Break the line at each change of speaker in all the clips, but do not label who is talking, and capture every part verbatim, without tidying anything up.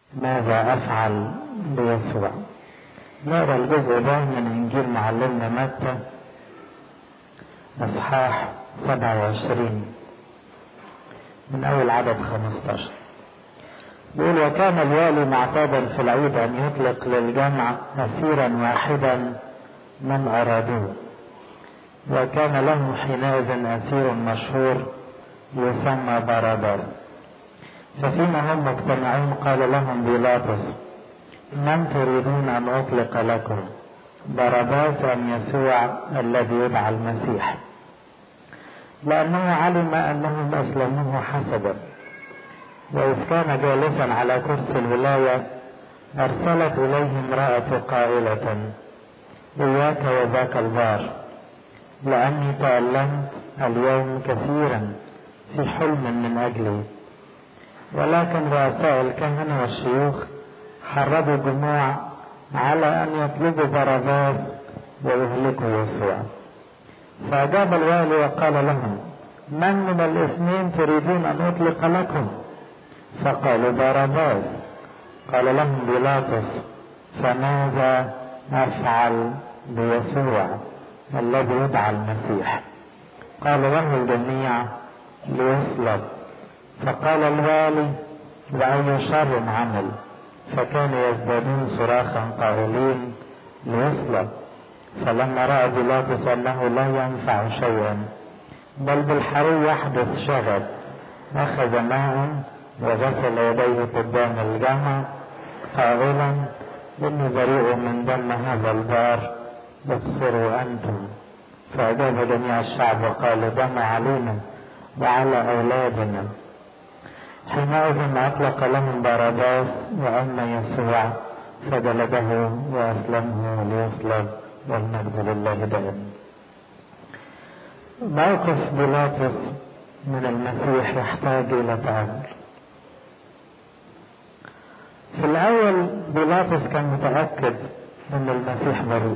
ماذا أفعل بيسوع؟ نقرأ الجزء ده من إنجيل معلمنا متى أصحاح سبعة وعشرين من أول عدد خمستاشر. يقول: وكان الوالي معتادا في العيد أن يطلق للجمع أسيرا واحدا من أرادوه، وكان له حينئذ أسير مشهور يسمى باراباس. ففيما هم مجتمعون قال لهم بيلاطس: من تريدون أن أطلق لكم، باراباس أم يسوع الذي يدعى المسيح؟ لأنه علم أنهم أسلموه حسدا. وإذ كان جالسا على كرسي الولاية أرسلت إليه امرأة قائلة: إياك وذاك البار، لأني تألمت اليوم كثيرا في حلم من أجلي. ولكن رؤساء الكهنة والشيوخ حرضوا الجموع على أن يطلبوا باراباس ويهلكوا يسوع. فأجاب الوالي وقال لهم: من من الاثنين تريدون أن أطلق لكم؟ فقالوا: باراباس. قال لهم بيلاطس: فماذا أفعل بيسوع الذي يدعى المسيح؟ قال له الجميع: ليصلب. فقال الوالي: وأي شر عمل؟ فكانوا يزدادون صراخا قائلين: ليصلب. فلما رأى بيلاطس أنه لا ينفع شيئا بل بالحري يحدث شغب، أخذ ماء وغسل يديه قدام الجمع قائلا: إني بريء من دم هذا البار، ابصروا أنتم. فأجاب جميع الشعب وقال: دم علينا وعلى أولادنا. حينئذ أطلق لهم باراباس، وأما يسوع فجلده وأسلمه ليصلب، والمجد لله دائما. موقف بيلاطس من المسيح يحتاج إلى تأمل. في الأول بيلاطس كان متأكد أن المسيح بريء،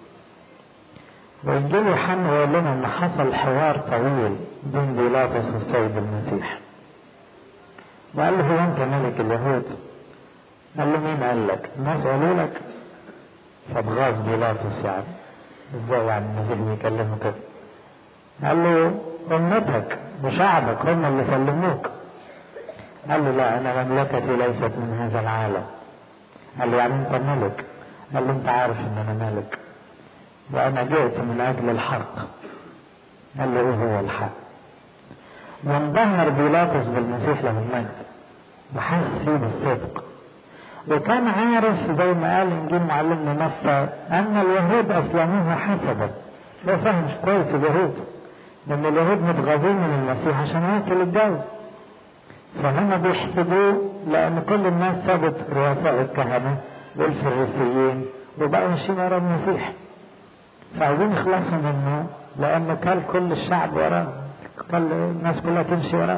وإنجيل يوحنا يقول لنا أن حصل حوار طويل بين بيلاطس والسيد المسيح، وقال له: هو أنت ملك اليهود؟ قال له: مين قال لك؟ الناس قالوا لك؟ فبغاظ بيلاطس، يعني ازاي يعني المسيح بيكلمه كده؟ قال له: أمتك وشعبك هم اللي سلموك. قال له: لا، أنا مملكتي ليست من هذا العالم. قال له: يعني أنت ملك؟ قال له: أنت عارف أن أنا ملك، وأنا جئت من أجل الحق. قال له: إيه هو الحق؟ وانبهر بيلاطس بالمسيح له المجد وحس فيه بالصدق، وكان عارف زي ما قال إنجيل معلمنا متى أن اليهود أسلموه حسدا. هو فاهم كويس اليهود، لأن اليهود متغاظين من المسيح عشان ياكل الجو، فهم بيحسدوه لأن كل الناس سابت رؤساء الكهنة والفريسيين وبقوا ماشيين ورا المسيح، فعايزين يخلصوا منه لأنه كل كل الشعب وراه، كل الناس كلها تمشي وراه.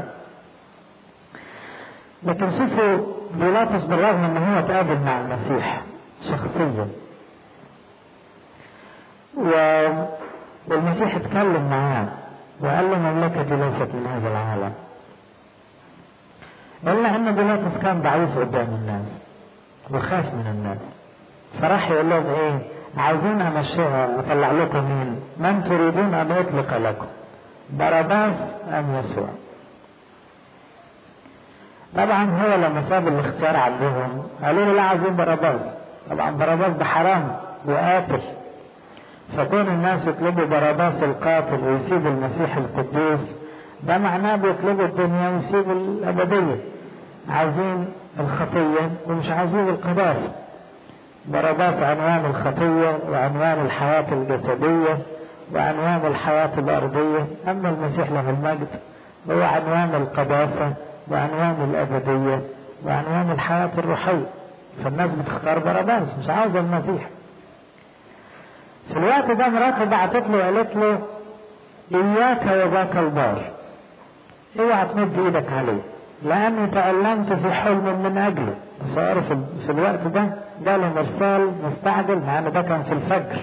لكن شوفوا بيلاطس بالرغم ان هو تقابل مع المسيح شخصيا و... والمسيح اتكلم معاه وقال له: مملكتي ليست من هذا العالم. إلا أن بيلاطس كان ضعيف قدام الناس وخاف من الناس، فراح يقول لهم: إيه عايزين أمشيها أطلع لكم مين؟ من تريدون أن أطلق لكم، باراباس أم يسوع؟ طبعا هو لما ساب الاختيار عندهم قالوا له: لا، عايزين باراباس. طبعا باراباس ده حرام وقاتل، فكون الناس يطلبوا باراباس القاتل ويسيبوا المسيح القدوس ده معناه بيطلبوا الدنيا ويسيبوا الأبدية، عايزين الخطية ومش عايزين القداسة. باراباس عنوان الخطية وعنوان الحياة الجسدية وعنوان الحياة الأرضية، أما المسيح له المجد هو عنوان القداسة وعنوان الأبدية وعنوان الحياة الروحية. فالناس بتختار باراباس، مش عاوزة المسيح. في الوقت ده مراته بعتت له وقالت له: إياك وذاك البار، اوعى تمد ايدك عليه، لأني تألمت في حلم من أجله. تصور في الوقت ده جاله مرسال مستعجل، مع أنه ده كان في الفجر.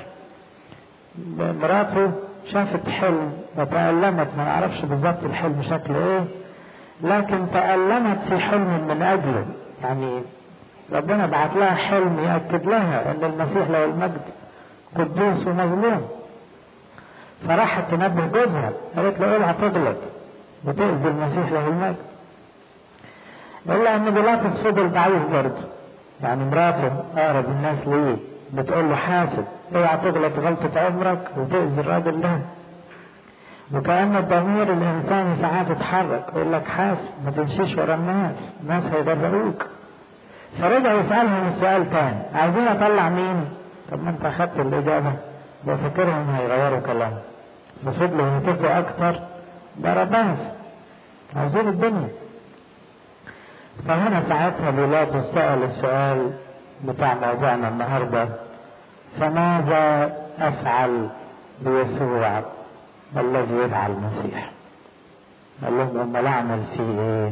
مراته شافت حلم وتألمت، ما نعرفش بالظبط الحلم شكله ايه، لكن تألمت في حلم من أجله، يعني ربنا بعت لها حلم يأكد لها ان المسيح له المجد قدوس ومظلوم. فراحت تنبه جوزها، قالت له اوعى تغلط وتأذي المسيح له المجد. الا ان بيلاطس فضل ضعيف برضه، يعني مراته اقرب الناس ليه بتقول له حاسب، اوعى تغلط غلطة عمرك وتأذي الراجل ده. وكأن الضمير الانساني ساعات يتحرك يقول لك حاسب، ما تمشيش ورا الناس، الناس هيضرروك. فرجع يسألهم السؤال تاني، عايزين اطلع مين؟ طب ما انت اخدت الاجابة، وفكرهم هيغيروا كلام. ففضلوا يهتفوا اكتر باراباس، عايزين الدنيا. فهنا ساعتها بيلاطس سأل السؤال بتاع موضوعنا النهارده، فماذا افعل بيسوع الذي يدعى المسيح؟ قال لهم امال اعمل فيه ايه؟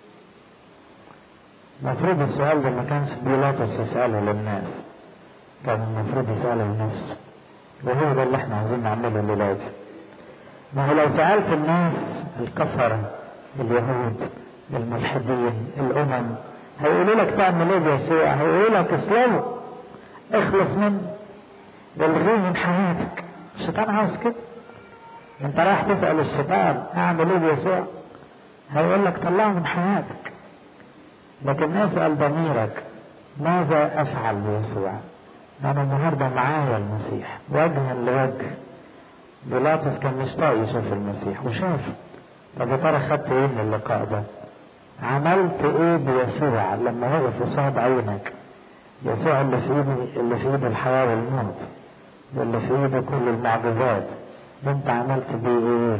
المفروض السؤال ده ما كانش بيلاطس يسأله للناس، كان المفروض يسأله لنفسه، وهو ده اللي احنا عايزين نعمله الليلة دي. ما هو لو سألت الناس الكفرة اليهود الملحدين الأمم هيقولوا لك تعمل ايه بيسوع؟ هيقولوا لك اسلمه، اخلص منه، والغيه من حياتك. الشيطان عاوز كده. انت رايح تسأل الشيطان اعمل ايه بيسوع؟ هيقول لك طلعه من حياتك. لكن اسأل ضميرك ماذا افعل بيسوع؟ انا النهارده معايا المسيح وجها لوجه. بيلاطس كان مشتاق يشوف المسيح وشافه. طب يا ترى خدت ايه من اللقاء ده؟ عملت ايه بيسوع لما وقف قصاد عينك؟ يسوع اللي في ايده اللي في ايده الحياه والموت، واللي في ايده كل المعجزات، انت عملت بيه ايه؟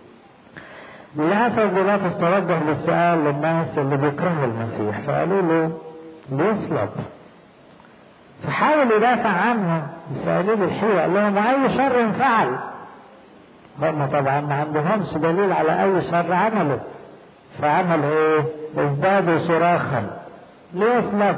للاسف بيلاطس توجه للسؤال للناس اللي بيكرهوا المسيح، فقالوا له ليصلب. فحاول يدافع عنه، يسألوا له الحقيقة، قال لهم اي شر فعل؟ هم طبعا ما عندهمش دليل على اي شر عمله. فعمل ايه؟ ازدادوا صراخا ليصلب.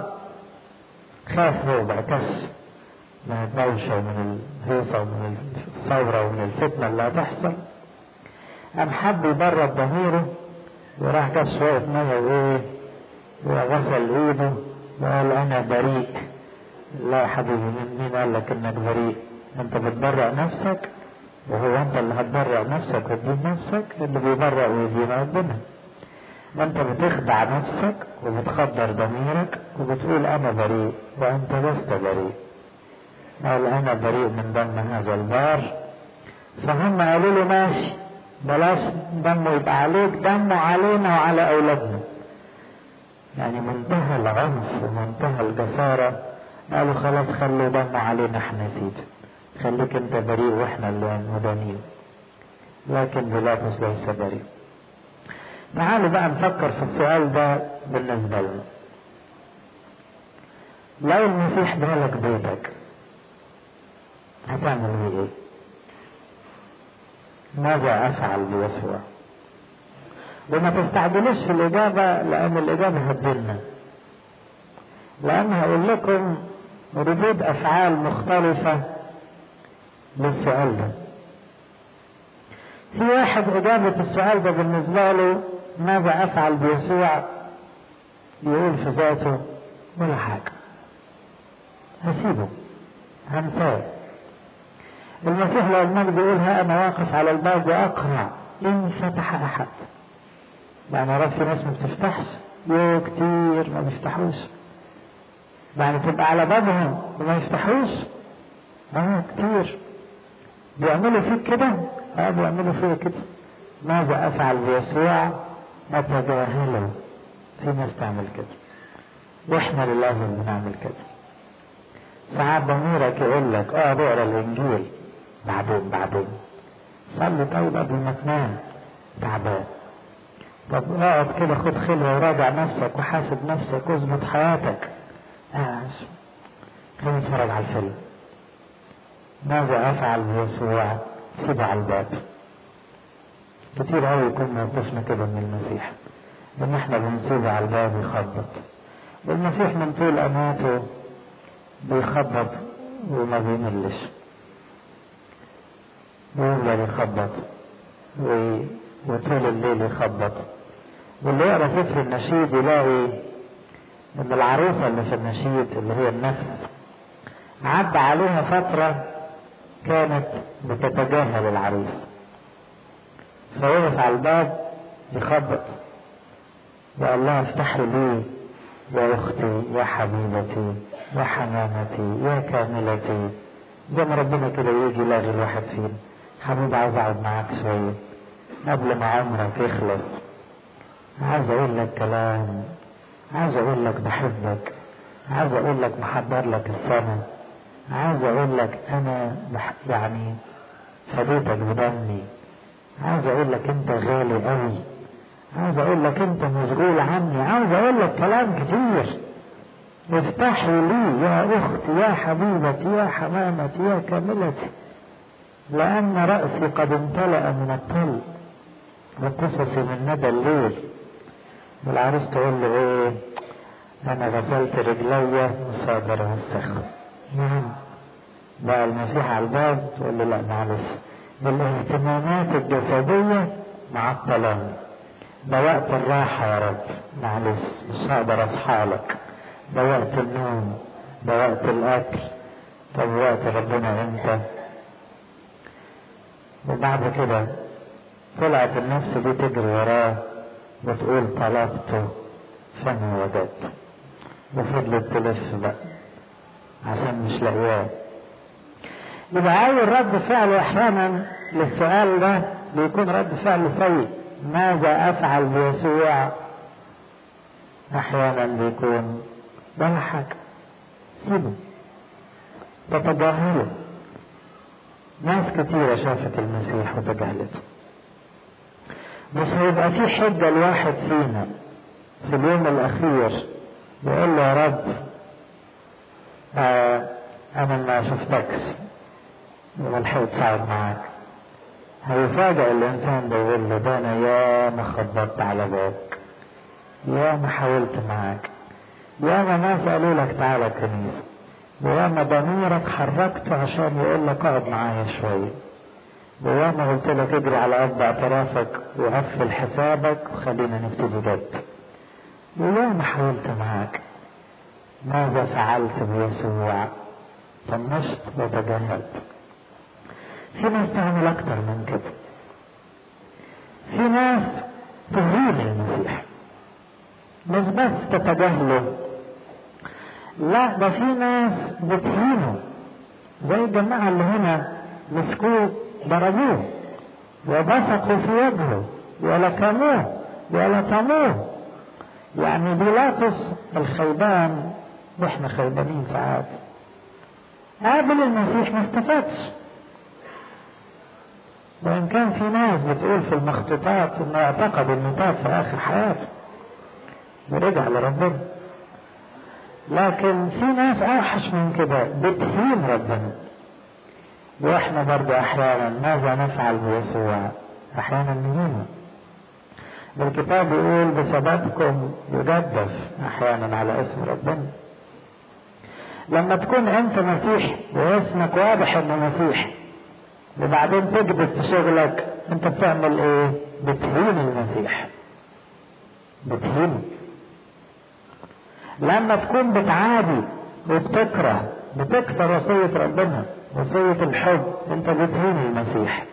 خاف هو بعتش من الدوشة ومن الهيصة ومن الثورة ومن الفتنة اللي هتحصل. قام حب يبرد ضميره وراح جاب شوية مية وايه وغسل ايده وقال انا بريء. لا يا حبيبي، مين قال لك انك بريء؟ انت بتبرأ نفسك، وهو انت اللي هتبرأ نفسك وتجيب نفسك؟ اللي بيبرأ ويدين ربنا. انت بتخدع نفسك وبتخدر ضميرك وبتقول انا بريء وانت لست بريء. قال انا بريء من دم هذا البار. فهم قالوا له ماشي، بلاش دمه يبقى عليك، دمه علينا وعلى اولادنا. يعني منتهى العنف ومنتهى الجسارة. قالوا خلاص خلوا دمه علينا احنا يا سيدي، خليك انت بريء واحنا اللي مدانين. لكن بيلاطس ليس بريء. تعالوا بقى نفكر في السؤال ده بالنسبة لنا. لو المسيح دخلك بيتك هتعمل بيه ايه؟ ماذا افعل بيسوع؟ وما تستعجلوش في الاجابة، لان الاجابة هتدلنا. لان هقول لكم ردود افعال مختلفة للسؤال ده. في واحد اجابة السؤال ده بالنسبة له ماذا افعل بيسوع يقول في ذاته ولا حاجة، هسيبه هنساه. المسيح لو المجد يقول ها انا واقف على الباب واقرع ان فتح احد. يعني عرف في ناس ما بتفتحش، يو كتير ما بيفتحوش. يعني تبقى على بابهم وما يفتحوش، اه كتير بيعملوا فيك كده، اه بيعملوا فيك كده. ماذا افعل بيسوع؟ اتجاهله. في ناس تعمل كده، واحنا للازم بنعمل كده. ساعات ضميرك يقول لك اه اقرا الانجيل بعدين بعدين، صلي طيب قبل ما تنام، تعبان. طب اقعد كده خد خلوه وراجع نفسك وحاسب نفسك واظبط حياتك، اه خلينا نتفرج على الفيلم. ماذا افعل بيسوع؟ سيبه على الباب. كتير قوي يكون موقفنا كده من المسيح، ان احنا بنسيبه على الباب يخبط. والمسيح من طول اماته بيخبط وما بيملش، ويفضل يخبط وطول الليل يخبط. واللي يقرا سفر النشيد يلاقي ان العروسة اللي في النشيد اللي هي النفس عدى عليها فترة كانت بتتجاهل العريس، فوقف على الباب يخبط وقال لها افتحي لي يا اختي يا حبيبتي يا حمامتي يا كاملتي، زي ما ربنا كده يجي يلاغي الواحد فينا، حبيبي عايز اقعد معاك شويه قبل ما عمرك يخلص، عايز اقول لك كلام، عايز اقول لك بحبك، عايز اقول لك محضر لك السنه، عايز اقول لك انا بح... يعني فديتك بدمي، عاوز اقول لك انت غالي قوي، عاوز اقول لك انت مشغول عني، عاوز اقول لك كلام كتير، افتحي لي يا اختي يا حبيبتي يا حمامتي يا كاملتي، لان رأسي قد امتلأ من الطل وقصصي من ندى الليل. والعروس تقول له ايه؟ انا غسلت رجلي مصادر السخن. نعم بقى المسيح على الباب تقول له لا معلش، بالاهتمامات الجسدية مع الطلام، ده وقت الراحة يا رب، معلش مش هقدر اصحالك، ده وقت النوم، ده وقت الاكل، طب وقت ربنا امتى؟ وبعد كده طلعت النفس دي تجري وراه وتقول طلبته فما وجدت، وفضلت تلف بقى عشان مش لاقياه. يبقى أول رد فعل أحيانا للسؤال ده بيكون رد فعل سيء، ماذا أفعل بيسوع؟ أحيانا بيكون ولا حاجة، سيبه تتجاهله. ناس كتيرة شافت المسيح وتجاهلته، مش هيبقى في حجة الواحد فينا في اليوم الأخير يقول له يا رب آه أنا ما شفتكش وملحقتش أقعد معاك. هيفاجئ الإنسان ده يقول له ده أنا يا ما خبطت على بابك، يا ما حاولت معاك، يا ما ناس قالوا لك تعالى الكنيسة، ويا ما ضميرك حركته عشان يقول لك اقعد معايا شوية، ويا ما قلت لك اجري على قد اعترافك وقفل حسابك وخلينا نبتدي جد، ويا ما حاولت معاك. ماذا فعلت بيسوع؟ طنشت وتجاهلت. في ناس تعمل اكتر من كده، في ناس تهين المسيح مش بس تتجاهله، لا ده في ناس بتهينه، زي الجماعة اللي هنا مسكوه ضربوه وبصقوا في وجهه ولكموه ولطموه. يعني بيلاطس الخيبان واحنا خيبانين ساعات، قابل المسيح ما استفادش. وان كان في ناس بتقول في المخطوطات انه اعتقد انه تاب في اخر حياته ورجع لربنا، لكن في ناس اوحش من كده بتهين ربنا. واحنا برضو احيانا ماذا نفعل بيسوع؟ احيانا نهينه. الكتاب يقول بسببكم يجدف احيانا على اسم ربنا. لما تكون انت مسيح واسمك واضح انه مسيح وبعدين تكذب في شغلك، انت بتعمل ايه؟ بتهين المسيح، بتهينه. لما تكون بتعادي وبتكره بتكسر وصية ربنا، وصية الحب، انت بتهين المسيح.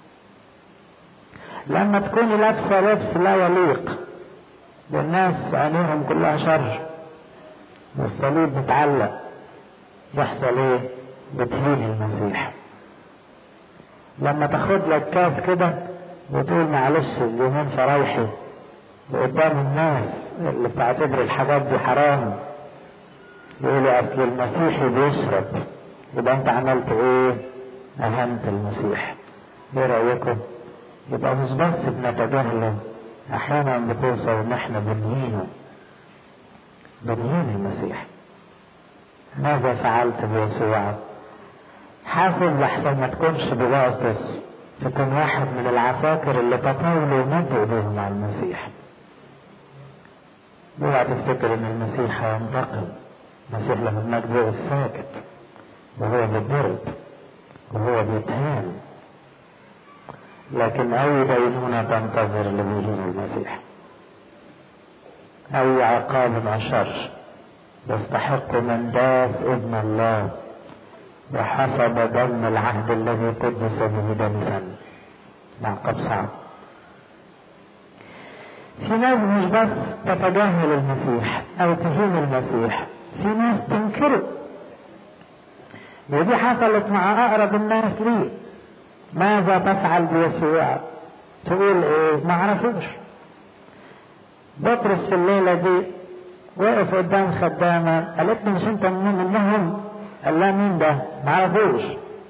لما تكون لابسة لبس لا يليق والناس عينيهم كلها شر والصليب متعلق، يحصل ايه؟ بتهين المسيح. لما تاخد لك كاس كده وتقول معلش اليومين فرايحي وقدام الناس اللي بتعتبر الحاجات دي حرام يقولوا اصل المسيحي بيشرب، يبقى انت عملت ايه؟ اهنت المسيح. ايه رايكم؟ يبقى مش بس بنتجاهله، احيانا بتوصل ان احنا بنهينه، بنهين المسيح. ماذا فعلت بيسوع؟ حاسب لحسن ما تكونش بغاطس، تكون واحد من العساكر اللي تطاولوا ومدوا ايديهم على المسيح. اوعى تفتكر ان المسيح هينتقم. المسيح لما المجد وقف ساكت وهو بيتضرب وهو بيتهان، لكن اي دينونة تنتظر اللي بيهين المسيح، اي عقاب اشر يستحق من داس ابن الله وحسب دم العهد الذي قدس به دنسا. معقد صعب. في ناس مش بس تتجاهل المسيح او تهين المسيح، في ناس تنكره، ودي حصلت مع اقرب الناس ليه. ماذا تفعل بيسوع؟ تقول ايه؟ ما عرفوش. بطرس في الليلة دي وقف قدام خدامة قالت له مش انت منهم؟ قال لها مين ده؟ ما عرفوش.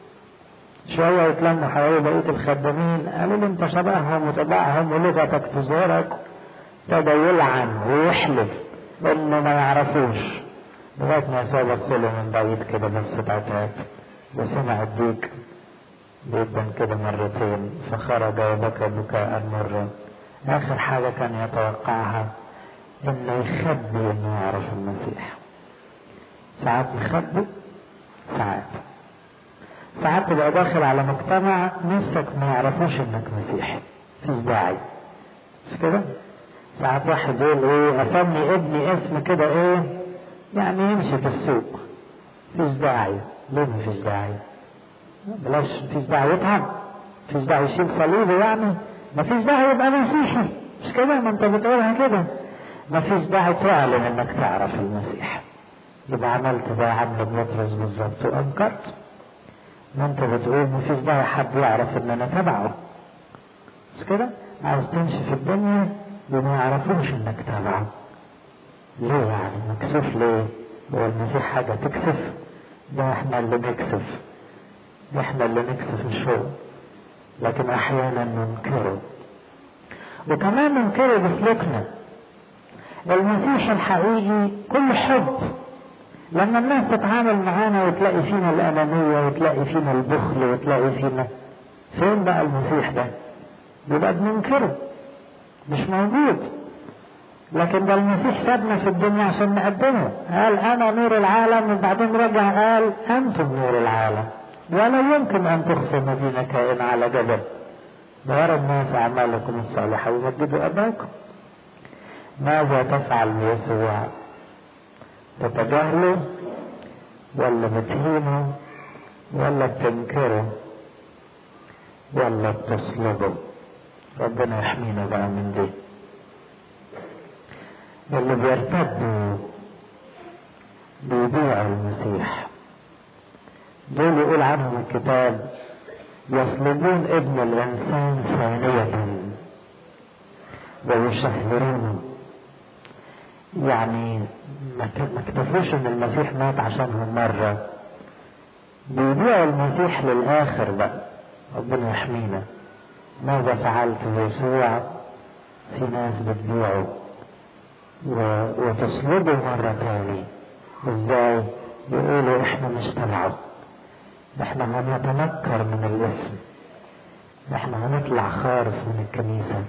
شوية يتلموا حوالي بقية الخدامين قالوا له انت شبههم وتبعهم ولغتك تزورك. ابتدى يلعن ويحلف انه ما يعرفوش، لغاية ما يسوع بص له من بعيد كده بس تعتاد وسمع الديك جدا كده مرتين فخرج وبكى بكاء مرة. اخر حاجة كان يتوقعها انه يخبي انه يعرف المسيح. ساعات يخبي، ساعات ساعات تبقى داخل على مجتمع نفسك ما يعرفوش انك مسيحي، مفيش داعي، مش كده؟ ساعات واحد يقول ايه اسمي ابني اسم كده ايه يعني يمشي في السوق، مفيش داعي. ليه مفيش داعي؟ بلاش، مفيش داعي يتعب، مفيش داعي يشيل صليبه، يعني مفيش داعي يبقى مسيحي، مش كده؟ ما انت بتقولها كده. مفيش داعي تعلن انك تعرف المسيح، يبقى عملت ده عمل بطرس بالظبط وانكرت. ما انت بتقول مفيش داعي حد يعرف ان انا تبعه، مش كده؟ عايز تمشي في الدنيا وما يعرفوش انك تبعه. ليه يعني مكسوف؟ ليه؟ هو المسيح حاجة تكسف؟ ده احنا اللي نكسف، احنا اللي نكسف الشغل، لكن احيانا ننكره وكمان ننكره بسلوكنا. المسيح الحقيقي كل حب. لما الناس تتعامل معانا وتلاقي فينا الأنانية وتلاقي فينا البخل وتلاقي فينا، فين بقى المسيح ده؟ يبقى بننكره، مش موجود. لكن ده المسيح سابنا في الدنيا عشان نقدمه. قال انا نور العالم، وبعدين رجع قال انتم نور العالم، ولا يمكن ان تخفوا مدينة كائن على جبل، ويرى الناس اعمالكم الصالحة ويمجدوا اباكم. ماذا تفعل بيسوع؟ تتجاهله ولا بتهينه ولا بتنكره ولا بتصلبه؟ ربنا يحمينا بقى من دي. اللي بيرتدوا بيبيعوا المسيح دول يقول عنهم الكتاب يصلبون ابن الانسان ثانية ويشهرونه. يعني ما اكتفوش ان المسيح مات عشانهم مرة، بيبيعوا المسيح للاخر بقى. ربنا يحمينا. ماذا فعلت يسوع؟ في ناس بتبيعه وتصلبه مرة تاني. ازاي؟ يقولوا احنا مش تبعه، احنا هنتنكر من الاسم، احنا هنطلع خارف من الكنيسة.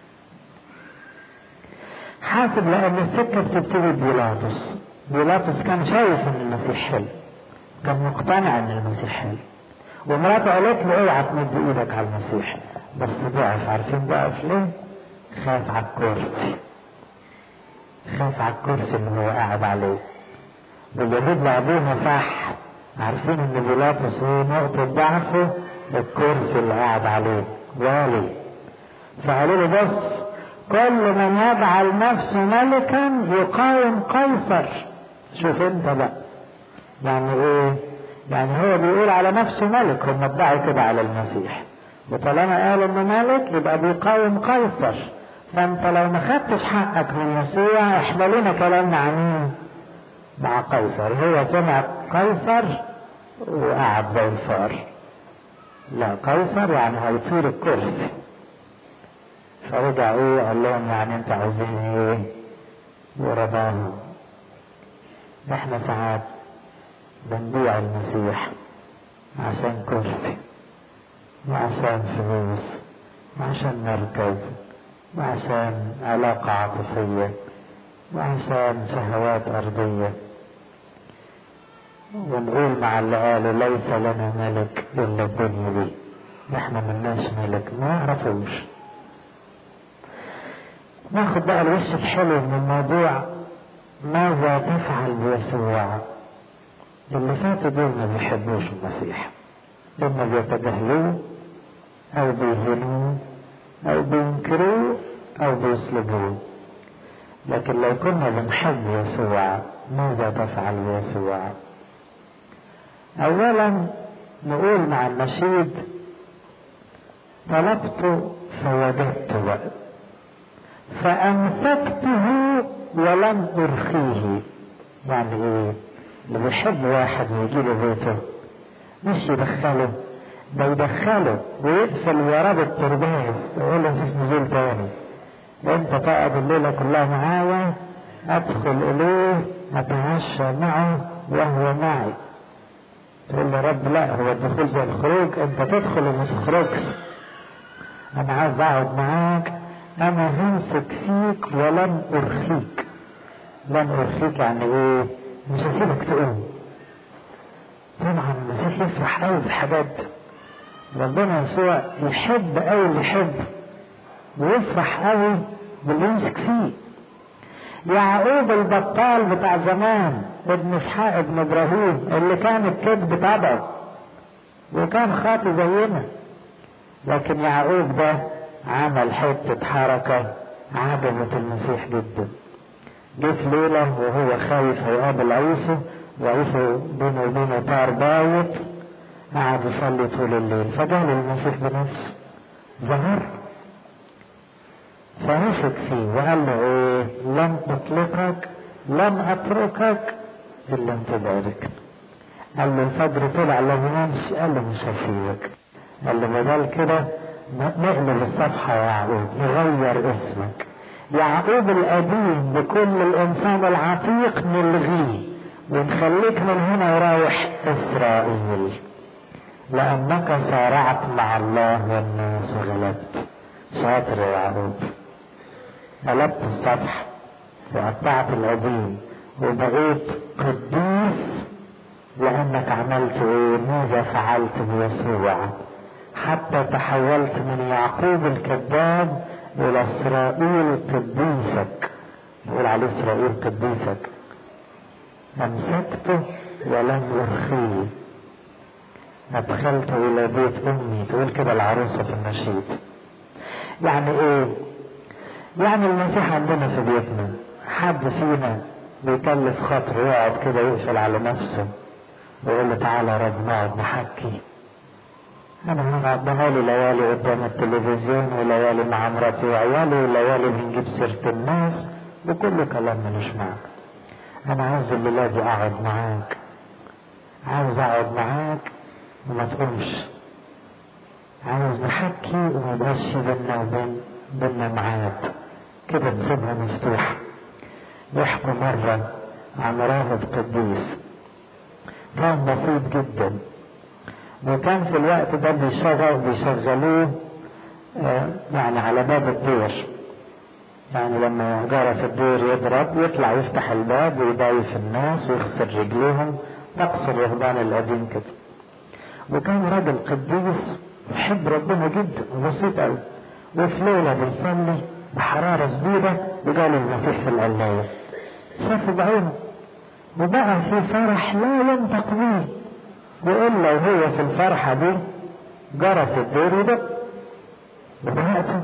حاسب لان السكة بتبتدي بيلاطس. بيلاطس كان شايف ان المسيح حلو، كان مقتنع ان المسيح حلو، ومراته قالت له اوعى تمد ايدك على المسيح، بس ضعف. عارفين ضعف ليه؟ خاف على الكرسي، خاف على الكرسي اللي هو قاعد عليه. واليهود لعبوها صح، عارفين ان بيلاطس هو نقطة ضعفه الكرسي اللي قاعد عليه والي. فقالوا له بص، كل من يجعل نفسه ملكا يقاوم قيصر. شوف انت بقى يعني ايه؟ يعني هو بيقول على نفسه ملك، هم ادعوا كده على المسيح، وطالما قال انه ملك يبقى بيقاوم قيصر. فانت لو ما خدتش حقك من يسوع، احنا لنا كلامنا عن مع قيصر. هو سمع قيصر وقعد زي الفار. لا، قيصر يعني هيطير الكرسي. فرجع ايه؟ قال لهم يعني انت عاوزين ايه؟ ورضاهم. احنا ساعات بنبيع المسيح عشان كرسي وعشان فلوس وعشان مركز وعشان علاقة عاطفية وعشان شهوات أرضية، ونقول مع اللي قالوا ليس لنا ملك إلا الدنيا دي. احنا ملناش ملك، ما نعرفوش. ناخد بقى الوش الحلو من الموضوع ماذا تفعل بيسوع؟ اللي فاتوا دول ما بيحبوش المسيح، إما بيتجاهلوه أو بيهنوه أو بينكروه أو بيصلبوه. لكن لو كنا بنحب يسوع ماذا تفعل بيسوع؟ أولا نقول مع النشيد: طلبت فوجدت فأمسكته ولم أرخيه. يعني إيه؟ اللي بيحب واحد ويجيله بيته مش يدخله، ده يدخله ويقفل وراه بالترباس ويقول له مفيش نزول تاني، انت تقعد الليله كلها معايا، ادخل اليه اتعشى معه وهو معي. تقول له رب لا، هو الدخول زي الخروج، انت تدخل وما تخرجش. انا عايز اقعد معاك، انا همسك فيك ولن ارخيك. لن ارخيك يعني ايه؟ مش هسيبك تقوم. طبعا المسيح يفرح قوي بالحاجات دي. ربنا يسوع يحب قوي اللي يحب ويفرح قوي باللي يمسك فيه. يعقوب البطال بتاع زمان، ابن اسحاق ابن ابراهيم، اللي كان الكذب تبعه وكان خاطي زينا، لكن يعقوب ده عمل حته حركه عجبت المسيح جدا. جه في ليله وهو خايف هيقابل عيسو، وعيسو بينه وبينه طار بايت، قعد يصلي طول الليل، فجاله المسيح بنفسه ظهر فمسك فيه وقال له ايه؟ لم اطلقك لم اتركك الا ان تبارك. قال له الفجر طلع لو يمشي، قال له مش هسيبك. قال له بدل كده نقلب الصفحه يا يعقوب، نغير اسمك يعقوب القديم بكل الانسان العتيق نلغيه ونخليك من هنا ورايح اسرائيل، لانك صارعت مع الله والناس وغلبت. شاطر يا يعقوب، قلبت السطح وقطعت القديم وبقيت قديس لانك عملت ايه؟ ماذا فعلت بيسوع؟ حتى تحولت من يعقوب الكذاب الى اسرائيل قديسك. يقول عليه اسرائيل قديسك. امسكته ولم ارخيه، ادخلت الى بيت امي. تقول كده العروسه في النشيد. يعني ايه؟ يعني المسيح عندنا في بيتنا. حد فينا بيكلف خاطر يقعد كده يقفل على نفسه ويقول له تعالى يا رب نقعد نحكي؟ انا هقعد بقالي ليالي قدام التلفزيون وليالي مع مراتي وعيالي وليالي بنجيب سيره الناس وكل كلام ملوش معنى. انا عاوز الليله دي اقعد معاك، عاوز اقعد معاك وما تقومش، عاوز نحكي وما يبقاش في بينا وبين بينا ميعاد كده، نسيبها مفتوحه. يحكوا مره عن راهب قديس كان بسيط جدا، وكان في الوقت ده بيشغل بيشغلوه آه يعني على باب الدير. يعني لما جرس الدير يضرب يطلع يفتح الباب ويضايف الناس ويغسل رجليهم، طقس الرهبان القديم كده. وكان راجل قديس يحب ربنا جدا وبسيط قوي. وفي ليله بيصلي بحراره شديده وجاله المسيح في القلايه، شافه بعينه وبقى في فرح لا ينطق به. وإلا وهو في الفرحة دي جرس الدير ودق وبقته.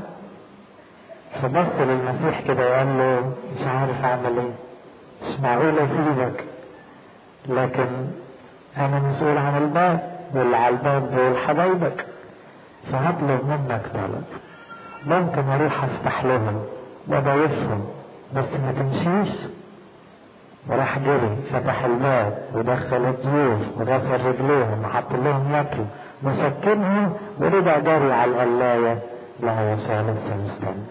فبص للمسيح كده وقال له مش عارف اعمل ايه، مش معقول اسيبك، لكن انا مسؤول عن الباب واللي على الباب دول حبايبك، فهطلب منك طلب. ممكن اروح افتح لهم وضيفهم بس ما تمشيش. وراح جري فتح الباب ودخل الضيوف وغسل رجليهم وحط لهم ياكلوا وسكنهم ورجع جري على القلايه. لا يسوع لسه مستني،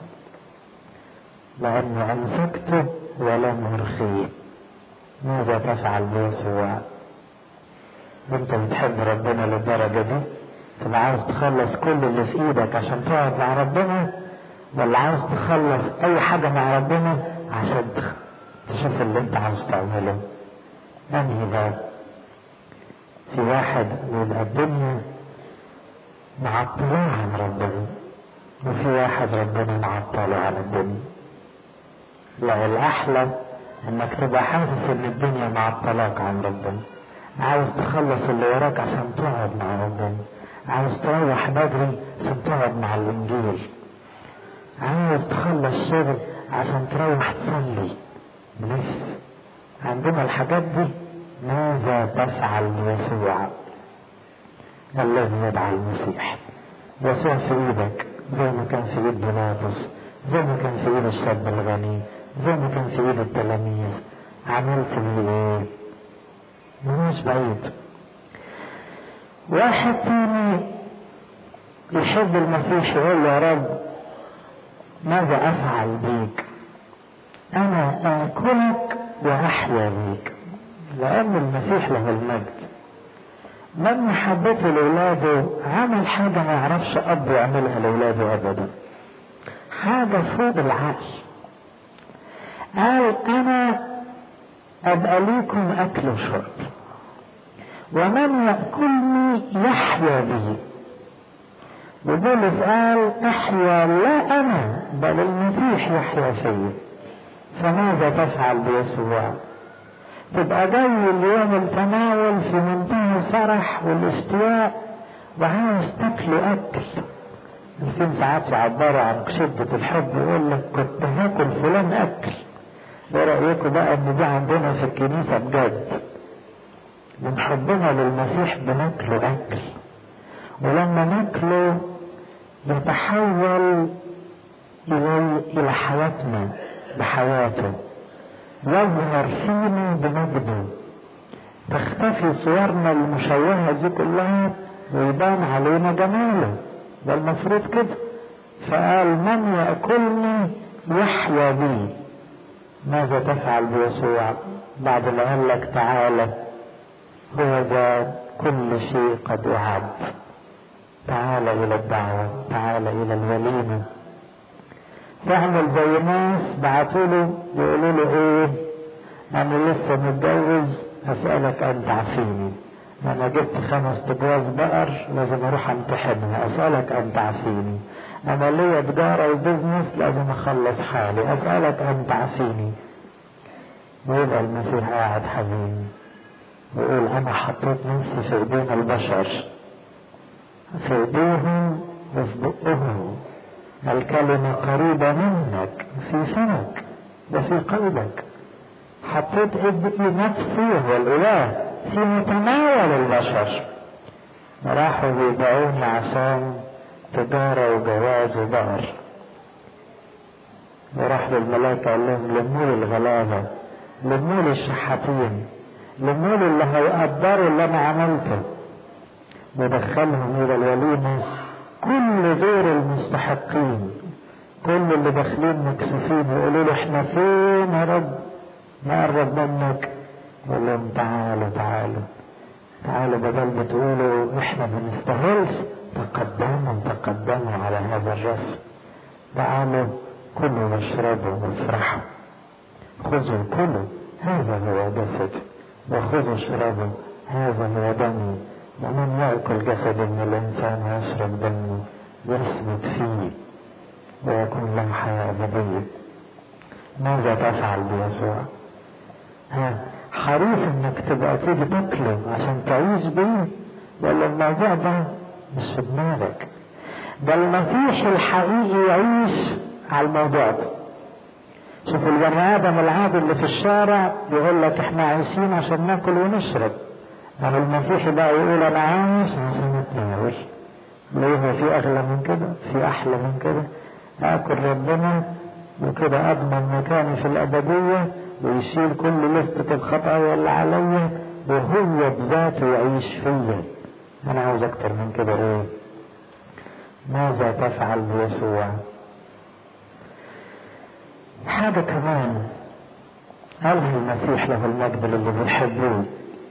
لانه امسكته ولم ارخيه. ماذا تفعل بيسوع؟ انت بتحب ربنا للدرجه دي تبقى عاوز تخلص كل اللي في ايدك عشان تقعد مع ربنا، ولا عاوز تخلص اي حاجه مع ربنا عشان تشوف اللي انت عاوز تعمله؟ انهي ده؟ في واحد يبقى الدنيا معطلاه عن ربنا، وفي واحد ربنا معطله عن الدنيا. لا، الاحلى انك تبقى حاسس ان الدنيا معطلاك عن ربنا، عاوز تخلص اللي وراك عشان تقعد مع ربنا، عاوز تروح بدري عشان تقعد مع الانجيل، عاوز تخلص شغل عشان تروح تصلي بنفس. عندنا الحاجات دي. ماذا تفعل بيسوع الذي يدعى المسيح؟ يسوع في ايدك زي ما كان في ايد بيلاطس، زي ما كان في ايد الشاب الغني، زي ما كان في ايد التلاميذ. عملت بيه ايه؟ مش بعيد. واحد تاني يحب المسيح يقول يا رب ماذا افعل بيك؟ انا اكلك واحيا بيك. لان المسيح له المجد من محبته لاولاده عمل حاجه ما يعرفش اب يعملها لاولاده ابدا، حاجه فوق العقل. قال انا ابقى ليكم اكل وشرب، ومن ياكلني يحيا بي. وبولس قال احيا لا انا بل المسيح يحيا فيا. فماذا تفعل بيسوع؟ تبقى جاي اليوم التناول في منتهى الفرح والاشتياق وعاوز تاكله اكل. في ساعات يعبروا عن شدة الحب يقول لك كنت هاكل فلان اكل. ايه رأيكم بقى ان دي عندنا في الكنيسة بجد؟ من حبنا للمسيح بناكله اكل، ولما ناكله يتحول الى حياتنا بحياته، يظهر فينا بمجده، تختفي صورنا المشوهة دي كلها ويبان علينا جماله. ده المفروض كده. فقال من يأكلني يحيا بي. ماذا تفعل بيسوع بعد ما قال لك تعالى هو ذا كل شيء قد أعد؟ تعال إلى الدعوة، تعال إلى الوليمة. تعمل زي ناس بعتوا له يقولوا له ايه؟ انا لسه متجوز اسالك ان تعفيني، انا جبت خمس تجواز بقر لازم اروح امتحنها اسالك ان تعفيني، انا ليا تجاره وبزنس لازم اخلص حالي اسالك ان تعفيني. ويبقى المسيح قاعد حزين ويقول انا حطيت نفسي في ايدين البشر، في ايديهم وفي بقهم. الكلمة قريبة منك في فمك وفي قلبك. حطيت ايدي نفسي وهو الاله في متناول البشر. راحوا بيبيعوني عشان تجارة وجواز وبقر. وراح للملائكة قال لهم لموا لي الغلابة، لموا لي الشحاتين، لموا لي اللي هيقدروا اللي انا عملته. ودخلهم الى الوليمة كل غير المستحقين، كل اللي داخلين مكسوفين يقولوا له احنا فين يا رب نقرب منك. يقول لهم تعالوا تعالوا تعالوا، بدل ما تقولوا احنا ما نستاهلش تقدموا تقدموا على هذا الرسم. تعالوا كلوا واشربوا وافرحوا، خذوا كلوا هذا هو جسدي، وخذوا اشربوا هذا هو دمي. ومن يأكل جسد من الإنسان ويشرب دمه يثبت فيه ويكون له حياة أبدية. ماذا تفعل بيسوع؟ ها حريص انك تبقى تيجي تاكله عشان تعيش بيه، ولا الموضوع ده مش في دماغك؟ ده المسيح الحقيقي يعيش على الموضوع ده. شوف البني ادم العادي اللي في الشارع يقول لك احنا عايشين عشان ناكل ونشرب، اما المسيحي بقى يقول انا عايش عشان اتناول. ليه؟ في اغلى من كده؟ في احلى من كده؟ اكل ربنا وكده اضمن مكاني في الابديه ويشيل كل لستة الخطايا اللي عليا وهو بذاته يعيش فيا. انا عاوز اكتر من كده ايه؟ ماذا تفعل بيسوع؟ حاجة كمان قالها المسيح له المجد اللي بيحبوه: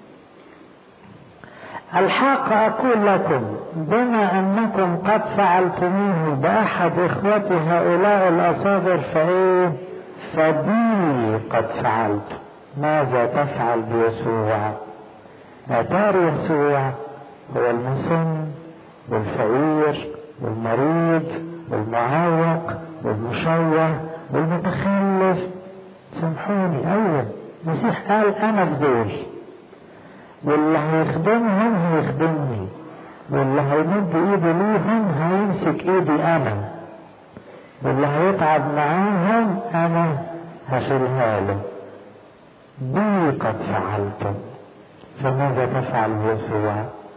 الحق أقول لكم بما أنكم قد فعلتموه بأحد إخوتي هؤلاء الأصاغر فإيه؟ فبي قد فعلت. ماذا تفعل بيسوع؟ أتار يسوع هو المسن والفقير والمريض والمعوق والمشوه والمتخلف سامحوني. أيوة المسيح قال أنا في دول، واللي هيخدمهم هيخدمني، واللي هيمد ايده ليهم هيمسك ايدي انا، واللي هيتعب معاهم انا هشيلها له. بي قد فعلتم فماذا تفعل يسوع؟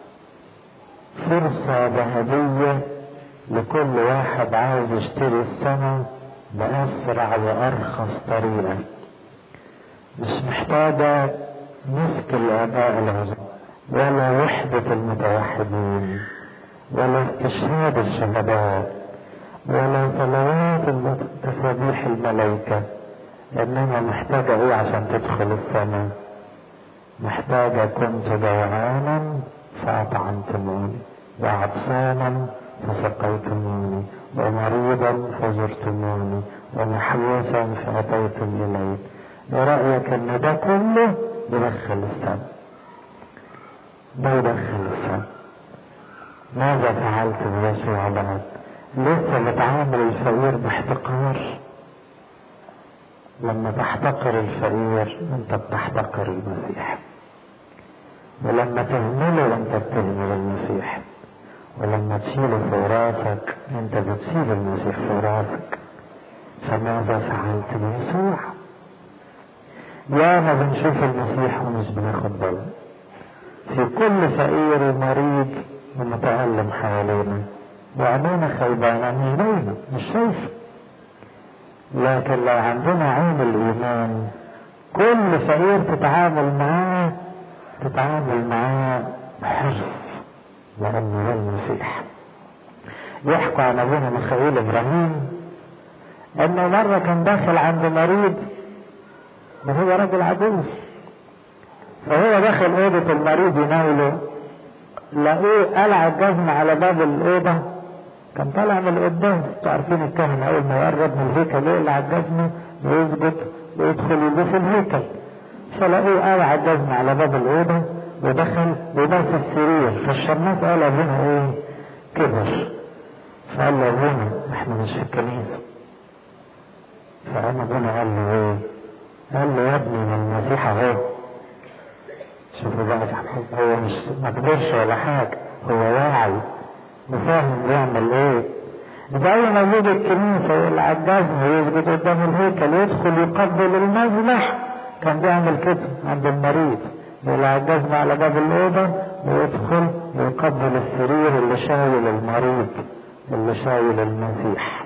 فرصة ذهبية لكل واحد عاوز يشتري السماء بأسرع وأرخص طريقة. مش محتاجة مسك الآباء العظام، ولا وحدة المتوحدين، ولا استشهاد الشهداء، ولا صلوات تسابيح الملائكة. إنما محتاجة إيه عشان تدخل السماء؟ محتاجة كنت جوعانا فأطعمتموني، وعطشانا فسقيتموني، ومريضا فزرتموني، ومحبوسا فأتيتم إلي. ورأيك إن ده كله يدخل السماء؟ ده يدخل السماء. ماذا فعلت بيسوع بعد؟ لسه بتعامل الفقير باحتقار؟ لما تحتقر الفقير انت بتحتقر المسيح، ولما تهمله انت بتهمل المسيح، ولما تشيله في راسك انت بتشيل المسيح في راسك. فماذا فعلت بيسوع؟ ياما بنشوف المسيح ومش بناخد بالنا في كل فقير ومريض ومتألم حوالينا، وعينينا خيبانة مش باينة مش شايفة. لكن لو عندنا عين الإيمان كل فقير تتعامل معاه تتعامل معاه بحرص، لأنه ده المسيح. يحكوا عن أبونا ميخائيل إبراهيم أنه مرة كان داخل عند مريض وهو رجل عجوز، فهو داخل أوضة المريض يناوله، لقوه قلع الجزمة على باب الأوضة، كان طالع من قدام. انتوا عارفين الكهنة أول ما يقرب من الهيكل يقلع الجزمة ويسجد ويدخل يلبس الهيكل، فلقوه قلع الجزمة على باب الأوضة ودخل وبات السرير. فالشماس قال أبونا إيه؟ كبر. فقال له أبونا إحنا مش في الكنيسة. فقام أبونا قال له إيه؟ قال له يا ابني من المسيح أهو. شوفوا بقى هو مش ما كبرش ولا حاجة، هو واعي وفاهم بيعمل ايه. زي ما يجي الكنيسة يقلع الجزمة ويسجد قدام الهيكل يدخل يقبل المذبح، كان بيعمل كده عند المريض، يقلع الجزمة على باب الأوضة ويدخل ويقبل السرير اللي شايل المريض اللي شايل المسيح.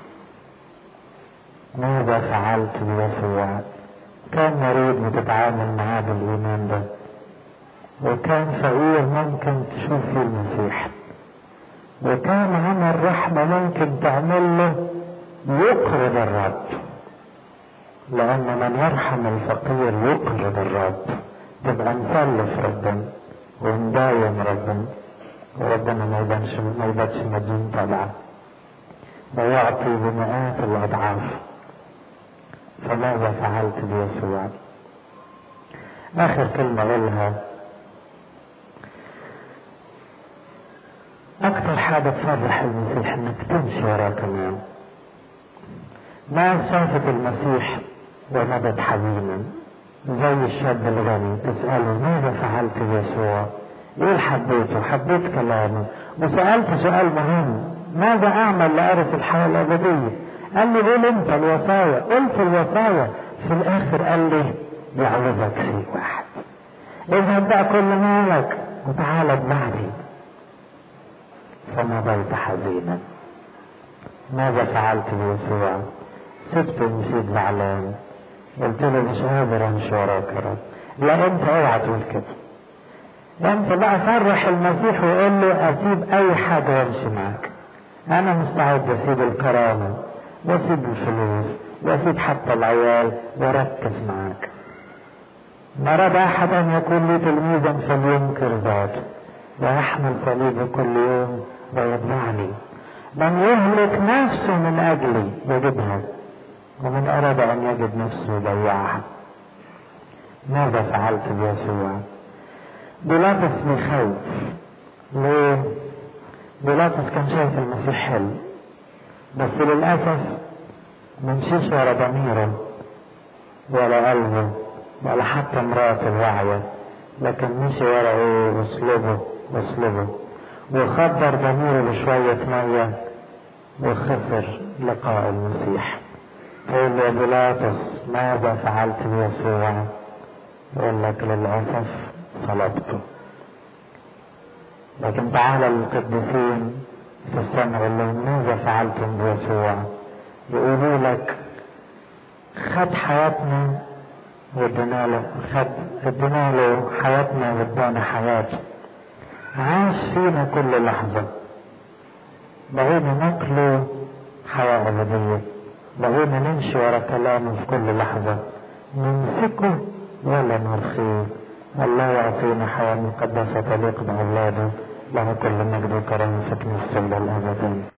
ماذا فعلت بيسوع؟ كان مريض بتتعامل معاه بالإيمان ده، وكان فقير ممكن تشوف فيه المسيح، وكان عمل رحمة ممكن تعمل له يقرب الرب، لأن من يرحم الفقير يقرب الرب. تبقى مسلف ربنا ومدايم ربنا، وربنا ما يبانش ما يبانش مجنون طبعا، ويعطي بمئات الأضعاف. فماذا فعلت بيسوع؟ آخر كلمة أقولها، أكثر حاجة تفرح المسيح إنك تمشي وراه كمان. ناس شافت المسيح ومضت حزينا زي الشاب الغني، تسأله ماذا فعلت بيسوع؟ يقول حبيته، حبيت كلامه. وسألت سؤال مهم، ماذا أعمل لأرث الحياة الأبدية؟ قال لي قول أنت الوصايا. قلت الوصايا. في الآخر قال لي يعوزك شيء واحد، اذهب بقى كل مالك وتعالى اتبعني. فمضيت حزينا. ماذا فعلت بيسوع؟ سبته ومشيت زعلان، قلت له مش قادر امشي وراك يا رب. لا انت اوعى تقول كده، انت بقى فرح المسيح وقول له اسيب اي حاجه وامشي معاك. انا مستعد اسيب الكرامه واسيب الفلوس واسيب حتى العيال واركز معاك. ما راد احد ان يكون لي تلميذا فلينكر ذاته ويحمل صليبه كل يوم ويتبعني. من يهلك نفسه من اجلي يجدها، ومن اراد ان يجد نفسه يضيعها. ماذا فعلت بيسوع؟ بيلاطس بيخوف. ليه؟ بيلاطس كان شايف المسيح حلو، بس للاسف ممشيش ورا ضميره، ولا قلبه ولا حتى مراته واعية، لكن مشي ورا ايه؟ وصلبه وصلبه وخبر ضميره بشوية مية وخسر لقاء المسيح. تقول يا بيلاطس ماذا فعلت بيسوع؟ يقول لك للأسف صلبته. لكن تعالى للقديسين في السماء يقول لهم ماذا فعلتم بيسوع؟ يقولوا لك خد حياتنا وادينا له، خد ادينا له حياتنا وادانا حياته، عاش فينا كل لحظة، بغينا نقله حياة أبدية، بغينا نمشي ورا كلامه في كل لحظة، نمسكه ولا نرخيه. الله يعطينا حياة مقدسة تليق بأولاده، له كل مجد وكرم في كنيسة الأبدية.